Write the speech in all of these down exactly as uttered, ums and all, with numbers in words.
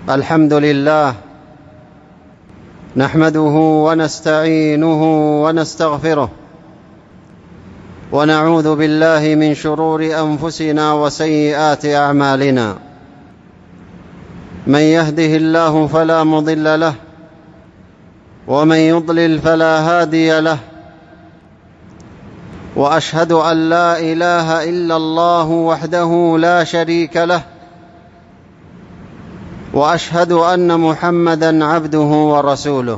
الحمد لله نحمده ونستعينه ونستغفره ونعوذ بالله من شرور أنفسنا وسيئات أعمالنا. من يهده الله فلا مضل له ومن يضلل فلا هادي له، وأشهد أن لا إله إلا الله وحده لا شريك له، وأشهد أن محمدًا عبده ورسوله.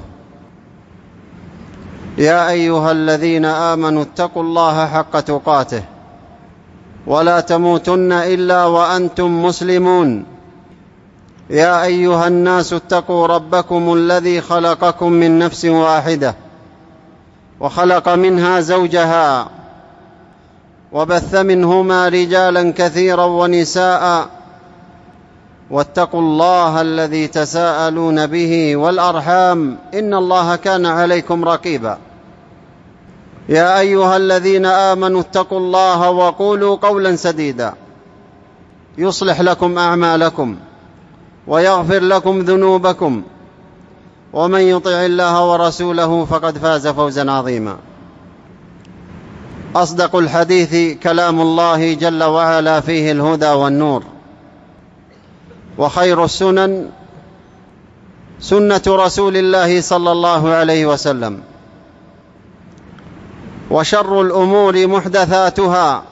يا أيها الذين آمنوا اتقوا الله حق تقاته ولا تموتن إلا وأنتم مسلمون. يا أيها الناس اتقوا ربكم الذي خلقكم من نفس واحدة وخلق منها زوجها وبث منهما رجالا كثيرا ونساء، واتقوا الله الذي تساءلون به والأرحام إن الله كان عليكم رقيبا. يا أيها الذين آمنوا اتقوا الله وقولوا قولا سديدا يصلح لكم أعمالكم ويغفر لكم ذنوبكم، ومن يطع الله ورسوله فقد فاز فوزا عظيما. أصدق الحديث كلام الله جل وعلا، فيه الهدى والنور، وخير السنن سنة رسول الله صلى الله عليه وسلم، وشر الأمور محدثاتها،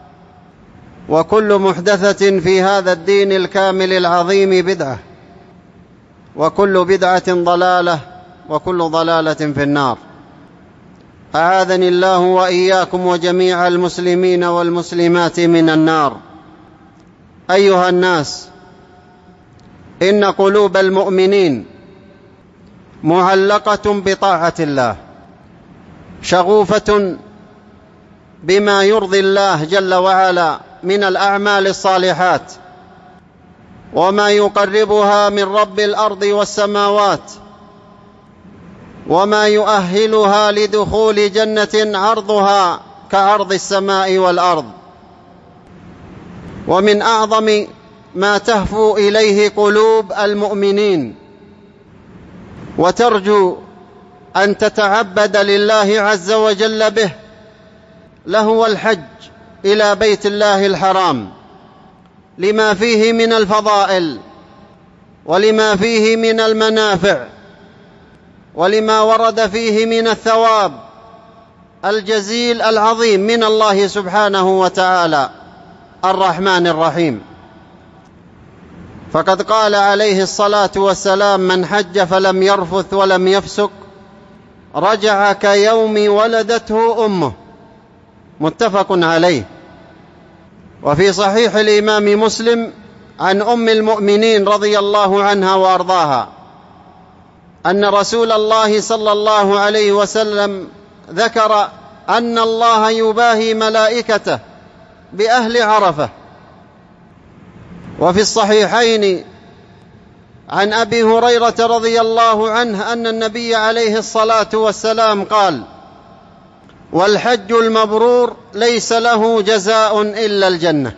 وكل محدثة في هذا الدين الكامل العظيم بدعة، وكل بدعة ضلالة، وكل ضلالة في النار. أعاذني الله وإياكم وجميع المسلمين والمسلمات من النار. أيها الناس، إن قلوب المؤمنين معلقة بطاعة الله، شغوفة بما يرضي الله جل وعلا من الأعمال الصالحات، وما يقربها من رب الأرض والسماوات، وما يؤهلها لدخول جنة عرضها كعرض السماء والأرض. ومن أعظم ما تهفو إليه قلوب المؤمنين وترجو أن تتعبد لله عز وجل به لهو الحج إلى بيت الله الحرام، لما فيه من الفضائل، ولما فيه من المنافع، ولما ورد فيه من الثواب الجزيل العظيم من الله سبحانه وتعالى الرحمن الرحيم. فقد قال عليه الصلاة والسلام: من حج فلم يرفث ولم يفسق رجع كيوم ولدته أمه، متفق عليه. وفي صحيح الإمام مسلم عن أم المؤمنين رضي الله عنها وأرضاها أن رسول الله صلى الله عليه وسلم ذكر أن الله يباهي ملائكته بأهل عرفة. وفي الصحيحين عن أبي هريرة رضي الله عنه أن النبي عليه الصلاة والسلام قال: والحج المبرور ليس له جزاء إلا الجنة.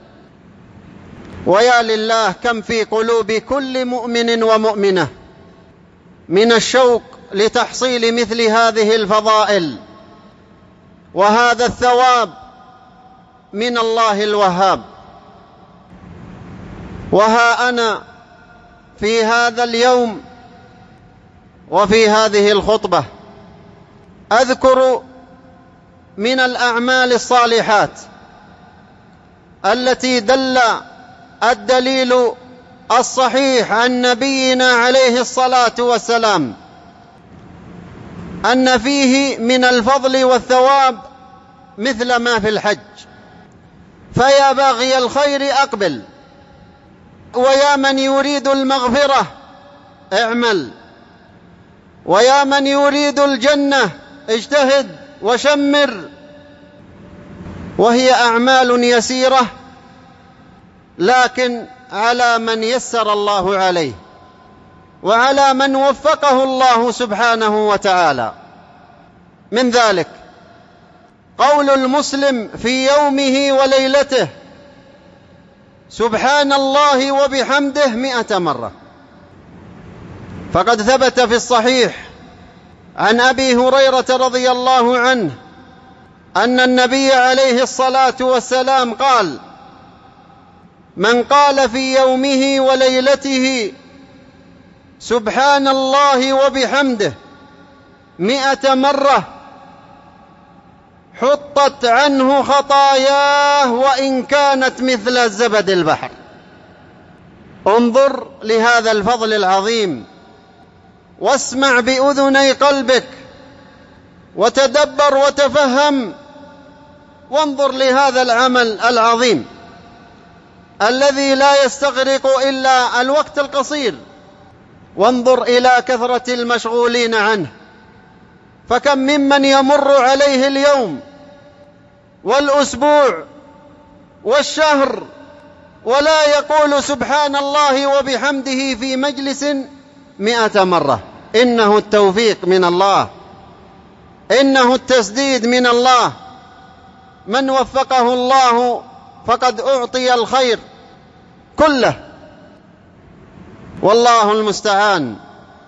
ويا لله كم في قلوب كل مؤمن ومؤمنة من الشوق لتحصيل مثل هذه الفضائل وهذا الثواب من الله الوهاب. وها أنا في هذا اليوم وفي هذه الخطبة أذكر من الأعمال الصالحات التي دل الدليل الصحيح عن نبينا عليه الصلاة والسلام أن فيه من الفضل والثواب مثل ما في الحج. فيا باغي الخير أقبل، ويا من يريد المغفرة اعمل، ويا من يريد الجنة اجتهد وشمر. وهي أعمال يسيرة، لكن على من يسر الله عليه وعلى من وفقه الله سبحانه وتعالى. من ذلك قول المسلم في يومه وليلته: سبحان الله وبحمده مئة مرة، فقد ثبت في الصحيح عن أبي هريرة رضي الله عنه أن النبي عليه الصلاة والسلام قال: من قال في يومه وليلته سبحان الله وبحمده مئة مرة حطت عنه خطاياه وإن كانت مثل زبد البحر. انظر لهذا الفضل العظيم، واسمع بأذني قلبك، وتدبر وتفهم، وانظر لهذا العمل العظيم الذي لا يستغرق إلا الوقت القصير، وانظر إلى كثرة المشغولين عنه، فكم ممن يمر عليه اليوم والأسبوع والشهر ولا يقول سبحان الله وبحمده في مجلس مئة مرة. إنه التوفيق من الله، إنه التسديد من الله. من وفقه الله فقد أعطي الخير كله، والله المستعان.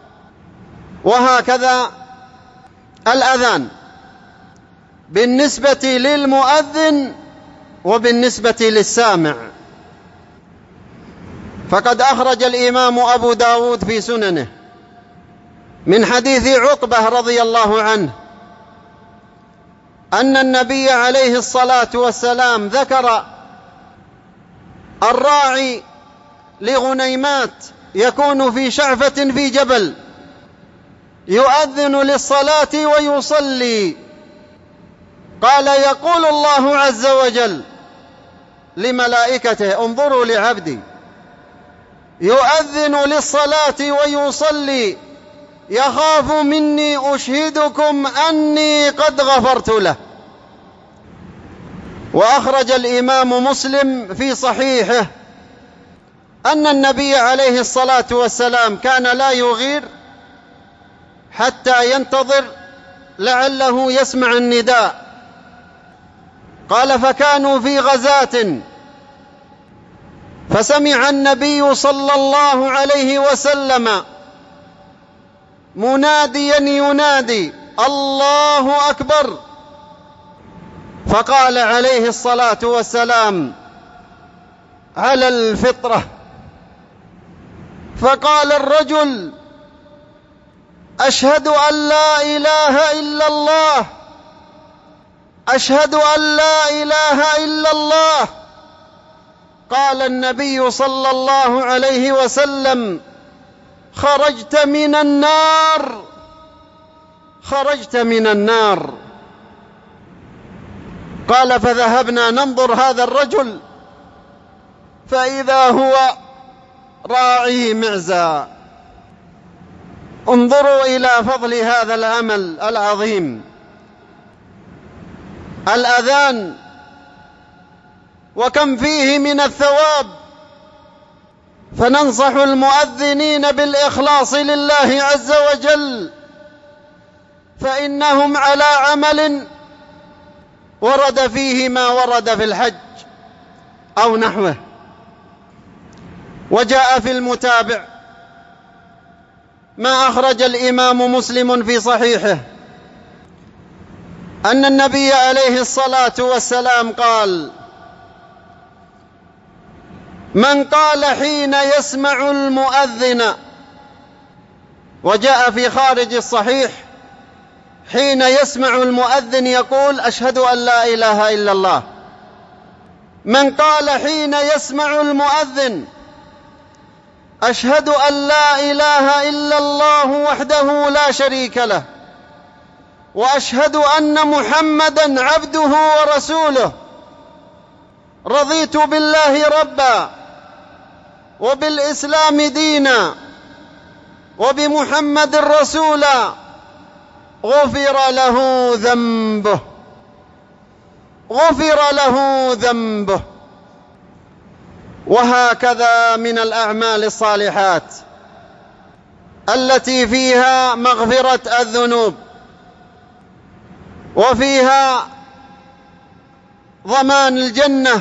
وهكذا الأذان بالنسبة للمؤذن وبالنسبة للسامع، فقد أخرج الإمام أبو داود في سننه من حديث عقبة رضي الله عنه أن النبي عليه الصلاة والسلام ذكر الراعي لغنيمات يكون في شعفة في جبل يؤذن للصلاة ويصلي، قال: يقول الله عز وجل لملائكته: انظروا لعبدي يؤذن للصلاة ويصلي يخاف مني أشهدكم أني قد غفرت له. وأخرج الإمام مسلم في صحيحه أن النبي عليه الصلاة والسلام كان لا يغير حتى ينتظر لعله يسمع النداء. قال: فكانوا في غزاة فسمع النبي صلى الله عليه وسلم مناديا ينادي: الله أكبر، فقال عليه الصلاة والسلام: على الفطرة. فقال الرجل: أشهد أن لا إله إلا الله، أشهد أن لا إله إلا الله. قال النبي صلى الله عليه وسلم: خرجت من النار، خرجت من النار. قال: فذهبنا ننظر هذا الرجل فإذا هو راعي معزى. انظروا إلى فضل هذا العمل العظيم، الأذان، وكم فيه من الثواب. فننصح المؤذنين بالإخلاص لله عز وجل، فإنهم على عمل ورد فيه ما ورد في الحج أو نحوه. وجاء في المتابع ما أخرج الإمام مسلم في صحيحه أن النبي عليه الصلاة والسلام قال: من قال حين يسمع المؤذن، وجاء في خارج الصحيح حين يسمع المؤذن يقول: أشهد أن لا إله إلا الله. من قال حين يسمع المؤذن: أشهد أن لا إله إلا الله وحده لا شريك له، وأشهد أن محمدا عبده ورسوله، رضيت بالله ربا وبالإسلام دينا وبمحمد رسولا، غفر له ذنبه، غفر له ذنبه. وهكذا من الأعمال الصالحات التي فيها مغفرة الذنوب وفيها ضمان الجنة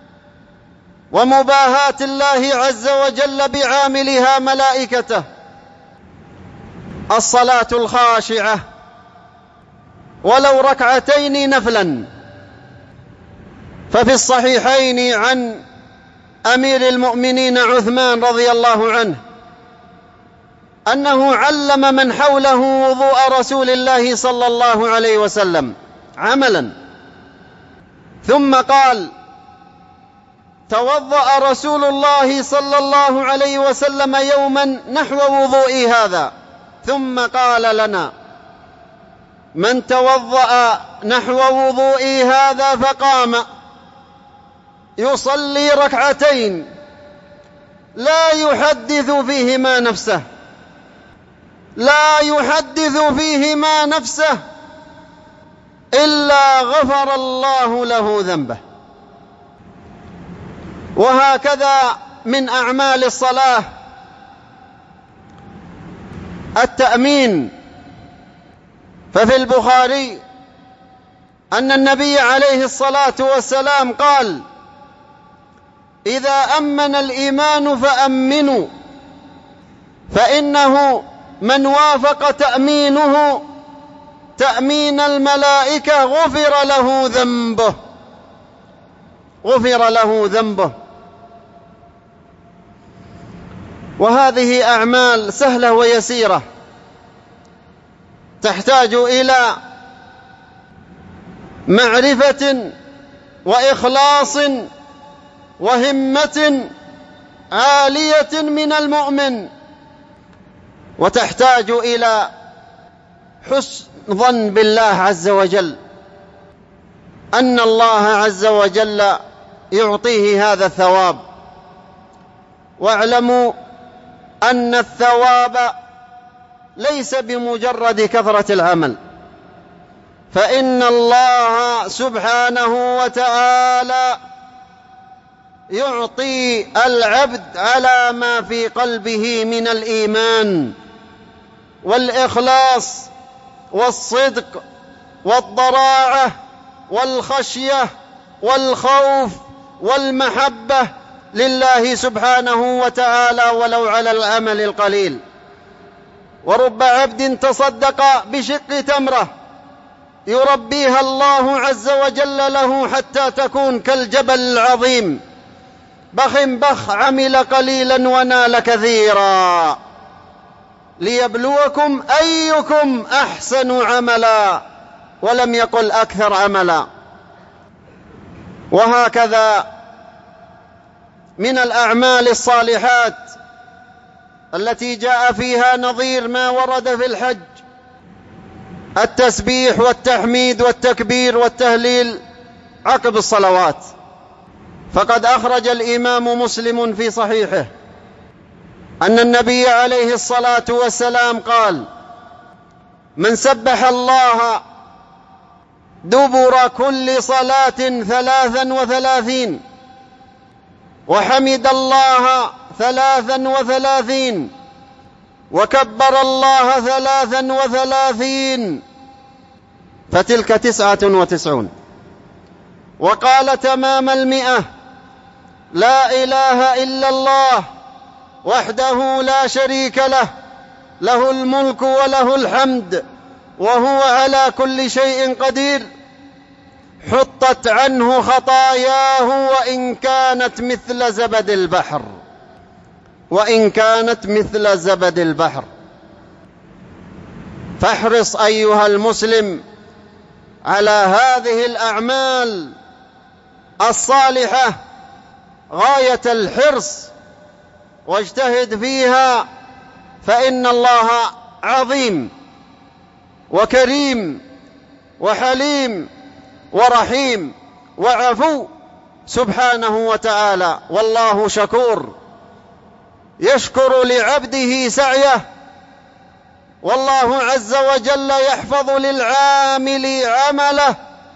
ومباهاة الله عز وجل بعاملها ملائكته الصلاة الخاشعة ولو ركعتين نفلا. ففي الصحيحين عن أمير المؤمنين عثمان رضي الله عنه أنه علم من حوله وضوء رسول الله صلى الله عليه وسلم عملا، ثم قال: توضأ رسول الله صلى الله عليه وسلم يوما نحو وضوئي هذا، ثم قال لنا: من توضأ نحو وضوئي هذا فقام يصلي ركعتين لا يحدث فيهما نفسه لا يحدث فيهما نفسه إلا غفر الله له ذنبه. وهكذا من أعمال الصلاة التأمين. ففي البخاري أن النبي عليه الصلاة والسلام قال: إذا أمن الإيمان فأمنوا، فإنه من وافق تأمينه تأمين الملائكة غفر له ذنبه غفر له ذنبه. وهذه أعمال سهلة ويسيرة تحتاج إلى معرفة وإخلاص وهمة عالية من المؤمن، وتحتاج إلى حسن ظن بالله عز وجل أن الله عز وجل يعطيه هذا الثواب. واعلموا أن الثواب ليس بمجرد كثرة العمل، فإن الله سبحانه وتعالى يعطي العبد على ما في قلبه من الإيمان والإخلاص والصدق والضراعة والخشية والخوف والمحبة لله سبحانه وتعالى ولو على العمل القليل. ورب عبد تصدق بشق تمرة يربيها الله عز وجل له حتى تكون كالجبل العظيم، بخ بخ عمل قليلا ونال كثيرا، ليبلوكم أيكم أحسن عملا، ولم يقل أكثر عملا. وهكذا من الأعمال الصالحات التي جاء فيها نظير ما ورد في الحج التسبيح والتحميد والتكبير والتهليل عقب الصلوات. فقد أخرج الإمام مسلم في صحيحه أن النبي عليه الصلاة والسلام قال: من سبح الله دبر كل صلاة ثلاثا وثلاثين، وحمد الله ثلاثا وثلاثين، وكبر الله ثلاثا وثلاثين، فتلك تسعة وتسعون. وقال تمام المئة: لا إله إلا الله وحده لا شريك له، له الملك وله الحمد وهو على كل شيء قدير، حطت عنه خطاياه وإن كانت مثل زبد البحر وإن كانت مثل زبد البحر. فاحرص أيها المسلم على هذه الأعمال الصالحة غاية الحرص، واجتهد فيها، فإن الله عظيم وكريم وحليم ورحيم وعفو سبحانه وتعالى، والله شكور يشكر لعبده سعيه، والله عز وجل يحفظ للعامل عمله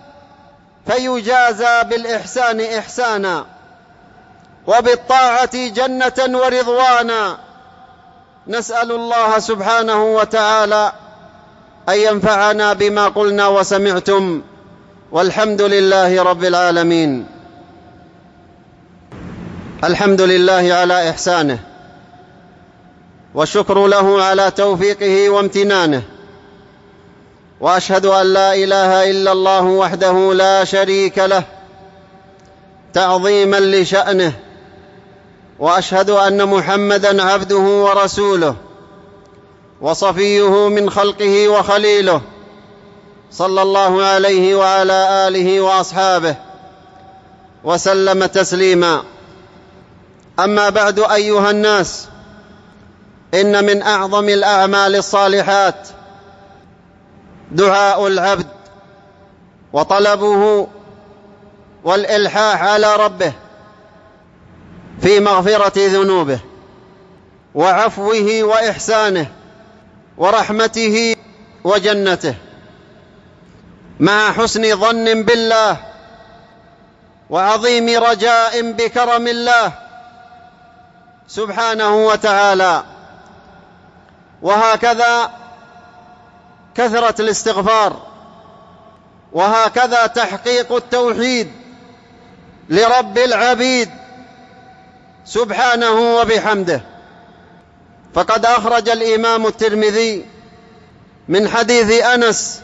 فيجازى بالإحسان إحسانا، وبالطاعة جنة ورضوانا. نسأل الله سبحانه وتعالى أن ينفعنا بما قلنا وسمعتم، والحمد لله رب العالمين. الحمد لله على إحسانه، والشكر له على توفيقه وامتنانه، وأشهد أن لا إله إلا الله وحده لا شريك له تعظيما لشأنه، وأشهد أن محمدًا عبده ورسوله وصفيه من خلقه وخليله، صلى الله عليه وعلى آله وأصحابه وسلم تسليما. أما بعد، أيها الناس، إن من أعظم الأعمال الصالحات دعاء العبد وطلبه والإلحاح على ربه في مغفرة ذنوبه وعفوه وإحسانه ورحمته وجنته، مع حسن ظن بالله وعظيم رجاء بكرم الله سبحانه وتعالى. وهكذا كثرة الاستغفار، وهكذا تحقيق التوحيد لرب العبيد سبحانه وبحمده. فقد أخرج الإمام الترمذي من حديث أنس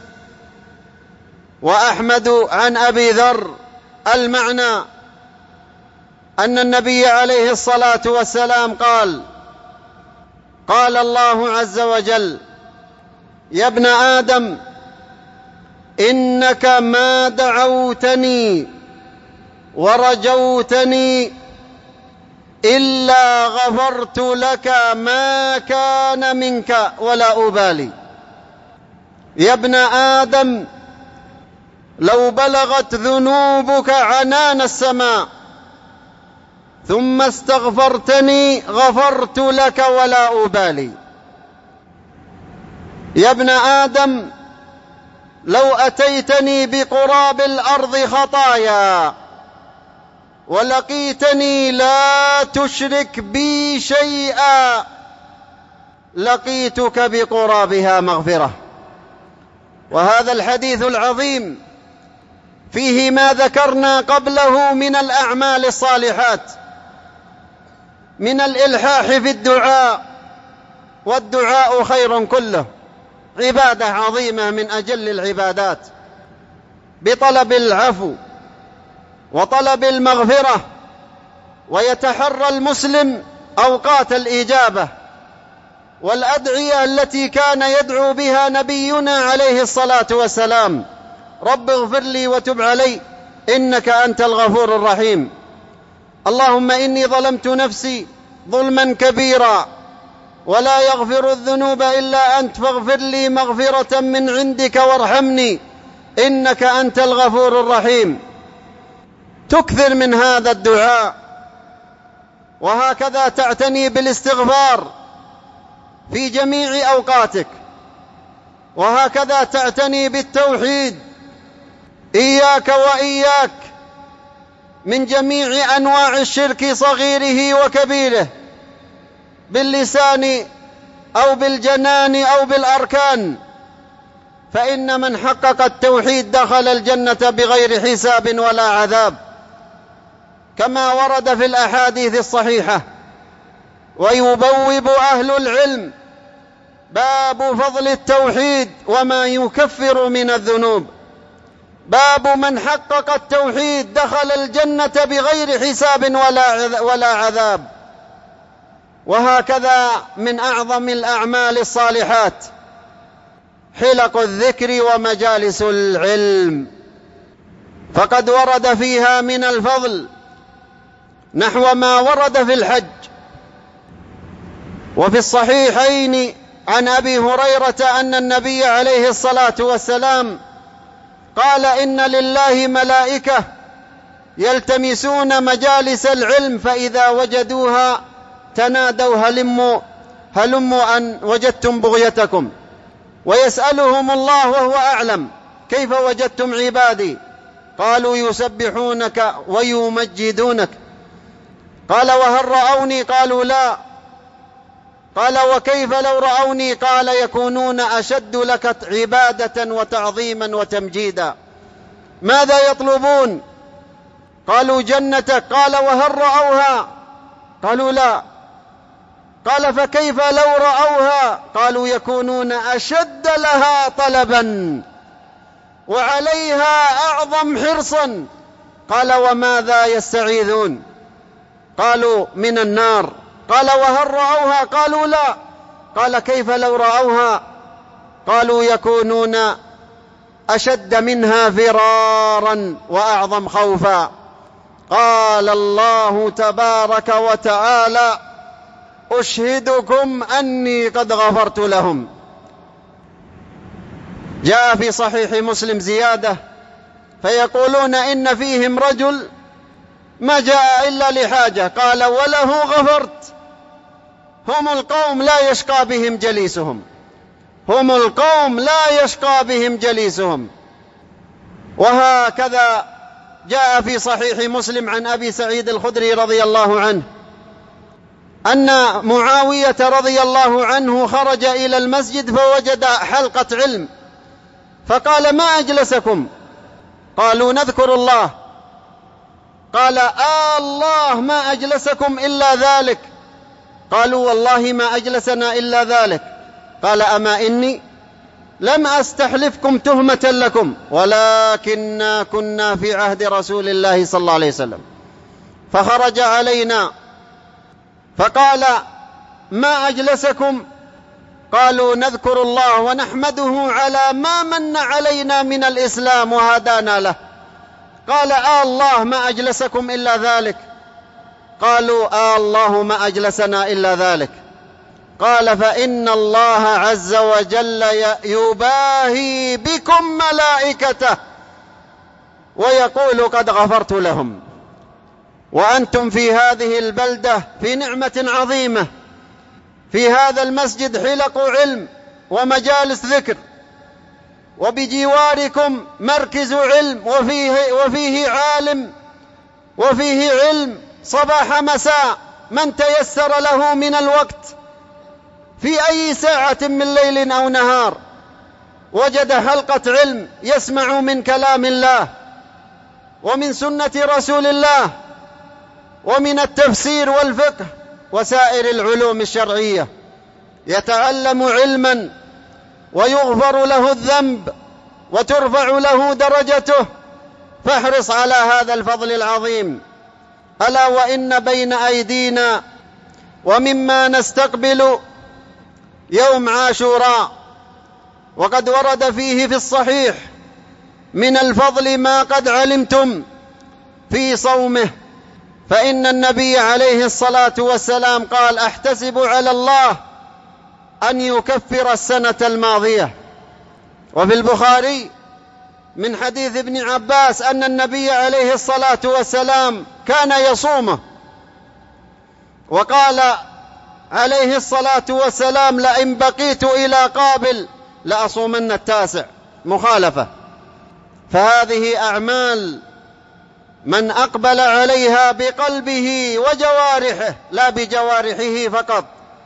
وأحمد عن أبي ذر المعنى أن النبي عليه الصلاة والسلام قال: قال الله عز وجل: يا ابن آدم، إنك ما دعوتني ورجوتني إلا غفرت لك ما كان منك ولا أبالي. يا ابن آدم، لو بلغت ذنوبك عنان السماء ثم استغفرتني غفرت لك ولا أبالي. يا ابن آدم، لو أتيتني بقراب الأرض خطايا ولقيتني لا تشرك بي شيئا لقيتك بقرابها مغفرة. وهذا الحديث العظيم فيه ما ذكرنا قبله من الأعمال الصالحات، من الإلحاح في الدعاء، والدعاء خير كله، عبادة عظيمة من أجل العبادات، بطلب العفو وطلب المغفرة. ويتحرى المسلم أوقات الإجابة والأدعية التي كان يدعو بها نبينا عليه الصلاة والسلام: رب اغفر لي وتب علي إنك أنت الغفور الرحيم. اللهم إني ظلمت نفسي ظلما كبيرا ولا يغفر الذنوب إلا أنت فاغفر لي مغفرة من عندك وارحمني إنك أنت الغفور الرحيم. تكثر من هذا الدعاء، وهكذا تعتني بالاستغفار في جميع أوقاتك، وهكذا تعتني بالتوحيد، إياك وإياك من جميع أنواع الشرك صغيره وكبيره، باللسان أو بالجنان أو بالأركان، فإن من حقق التوحيد دخل الجنة بغير حساب ولا عذاب، كما ورد في الأحاديث الصحيحة. ويبوب أهل العلم باب فضل التوحيد وما يكفر من الذنوب، باب من حقق التوحيد دخل الجنة بغير حساب ولا ولا عذاب. وهكذا من أعظم الأعمال الصالحات حلق الذكر ومجالس العلم، فقد ورد فيها من الفضل نحو ما ورد في الحج. وفي الصحيحين عن أبي هريرة أن النبي عليه الصلاة والسلام قال: إن لله ملائكة يلتمسون مجالس العلم فإذا وجدوها تنادوا هلموا هلموا أن وجدتم بغيتكم، ويسألهم الله وهو أعلم: كيف وجدتم عبادي؟ قالوا: يسبحونك ويمجدونك. قال: وهل رأوني؟ قالوا: لا. قال: وكيف لو رأوني؟ قال: يكونون أشد لك عبادة وتعظيما وتمجيدا. ماذا يطلبون؟ قالوا: جنتك. قال: وهل رأوها؟ قالوا: لا. قال فكيف لو رأوها؟ قالوا يكونون أشد لها طلبا وعليها أعظم حرصا. قال وماذا يستعيذون؟ قالوا من النار. قال وهل رأوها؟ قالوا لا. قال كيف لو رأوها؟ قالوا يكونون أشد منها فرارا وأعظم خوفا. قال الله تبارك وتعالى أشهدكم أني قد غفرت لهم. جاء في صحيح مسلم زيادة فيقولون إن فيهم رجل ما جاء إلا لحاجة، قال وله غفرت. هم القوم لا يشقى بهم جليسهم، هم القوم لا يشقى بهم جليسهم. وهكذا جاء في صحيح مسلم عن أبي سعيد الخدري رضي الله عنه أن معاوية رضي الله عنه خرج إلى المسجد فوجد حلقة علم، فقال ما أجلسكم؟ قالوا نذكر الله. قال آه الله ما أجلسكم إلا ذلك. قالوا والله ما أجلسنا إلا ذلك. قال أما إني لم أستحلفكم تهمة لكم، ولكننا كنا في عهد رسول الله صلى الله عليه وسلم، فخرج علينا فقال ما أجلسكم؟ قالوا نذكر الله ونحمده على ما من علينا من الإسلام وهدانا له. قال آه الله ما أجلسكم إلا ذلك. قالوا آه الله ما أجلسنا إلا ذلك. قال فإن الله عز وجل يباهي بكم ملائكته ويقول قد غفرت لهم، وأنتم في هذه البلدة في نعمة عظيمة، في هذا المسجد حلق علم ومجالس ذكر، وبجواركم مركز علم وفيه, وفيه عالم وفيه علم صباح مساء، من تيسر له من الوقت في أي ساعة من ليل أو نهار وجد حلقة علم يسمع من كلام الله ومن سنة رسول الله ومن التفسير والفقه وسائر العلوم الشرعية، يتعلم علما ويغفر له الذنب وترفع له درجته. فاحرص على هذا الفضل العظيم. ألا وإن بين أيدينا ومما نستقبل يوم عاشوراء، وقد ورد فيه في الصحيح من الفضل ما قد علمتم في صومه، فإن النبي عليه الصلاة والسلام قال أحتسب على الله أن يكفر السنة الماضية. وفي البخاري من حديث ابن عباس أن النبي عليه الصلاة والسلام كان يصومه، وقال عليه الصلاة والسلام لئن بقيت إلى قابل لأصومن التاسع، مخالفة. فهذه أعمال من أقبل عليها بقلبه وجوارحه لا بجوارحه فقط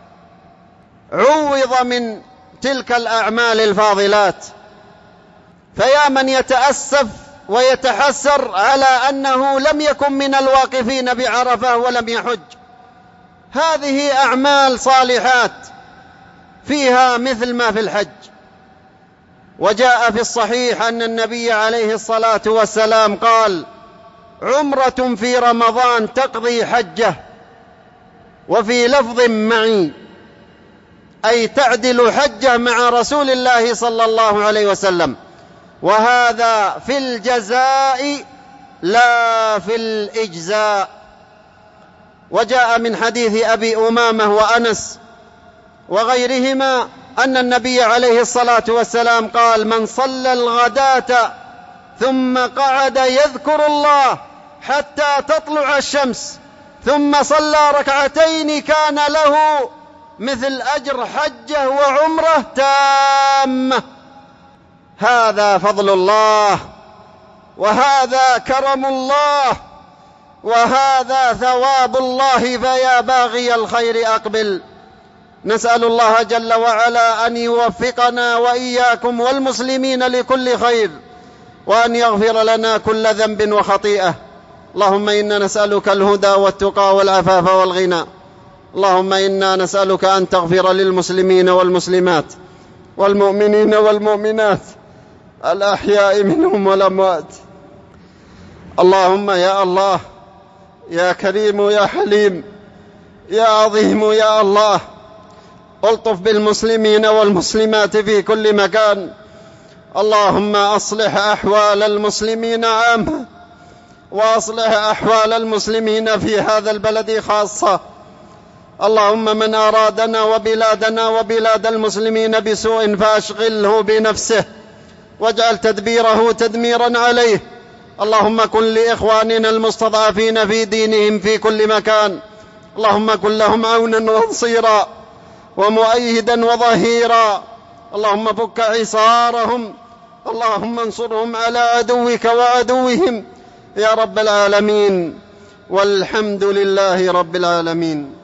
عوض من تلك الأعمال الفاضلات. فيا من يتأسف ويتحسر على أنه لم يكن من الواقفين بعرفة ولم يحج، هذه أعمال صالحات فيها مثل ما في الحج. وجاء في الصحيح أن النبي عليه الصلاة والسلام قال عمرة في رمضان تقضي حجة، وفي لفظ معي أي تعدل حجة مع رسول الله صلى الله عليه وسلم، وهذا في الجزاء لا في الإجزاء. وجاء من حديث أبي أمامة وأنس وغيرهما أن النبي عليه الصلاة والسلام قال من صلى الغداة ثم قعد يذكر الله حتى تطلع الشمس ثم صلى ركعتين كان له مثل أجر حجة وعمرة تامة. هذا فضل الله، وهذا كرم الله، وهذا ثواب الله، فيا باغي الخير أقبل. نسأل الله جل وعلا أن يوفقنا وإياكم والمسلمين لكل خير، وأن يغفر لنا كل ذنب وخطيئة. اللهم إنا نسألك الهدى والتقى والعفاف والغنى، اللهم إنا نسألك أن تغفر للمسلمين والمسلمات والمؤمنين والمؤمنات الأحياء منهم والأموات. اللهم يا الله يا كريم يا حليم يا عظيم يا الله، الطف بالمسلمين والمسلمات في كل مكان. اللهم أصلح أحوال المسلمين عامة، وأصلح أحوال المسلمين في هذا البلد خاصة. اللهم من أرادنا وبلادنا وبلاد المسلمين بسوء فأشغله بنفسه، واجعل تدبيره تدميرا عليه. اللهم كن لإخواننا المستضعفين في دينهم في كل مكان، اللهم كن لهم عونا ونصيرا ومؤيدا وظهيرا. اللهم فك عصارهم، اللهم انصرهم على عدوك وعدوهم يا رب العالمين، والحمد لله رب العالمين.